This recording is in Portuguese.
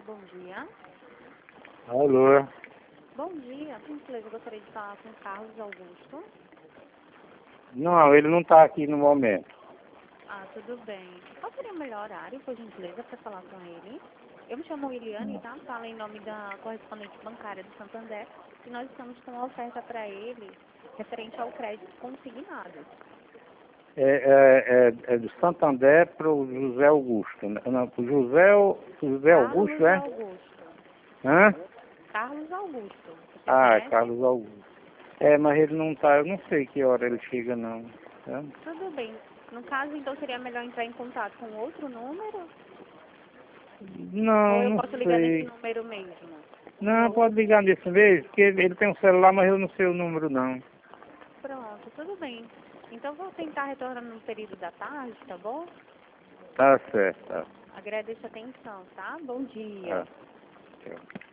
Bom dia. Alô? Bom dia. Com gentileza, eu gostaria de falar com o Carlos Augusto. Não, ele não está aqui no momento. Ah, tudo bem. Qual seria o melhor horário, por gentileza, para falar com ele? Eu me chamo Eliane, tá? Falo em nome da correspondente bancária do Santander e nós estamos com uma oferta para ele referente ao crédito consignado. É do Santander para o José Augusto. Não, para o José Augusto, Carlos é? Augusto. Hã? Carlos Augusto. Você Ah, conhece? Carlos Augusto. É, mas ele não está, eu não sei que hora ele chega, não. Tá? Tudo bem. No caso, então, seria melhor entrar em contato com outro número? Ou Não, eu não posso ligar nesse sei. número mesmo? Não, pode ligar desse vez, porque ele tem um celular, mas eu não sei o número, não. Pronto, tudo bem. Então, vou tentar retornar no período da tarde, tá bom? Tá certo, tá. Agradeço a atenção, tá? Bom dia. Tá. Tchau.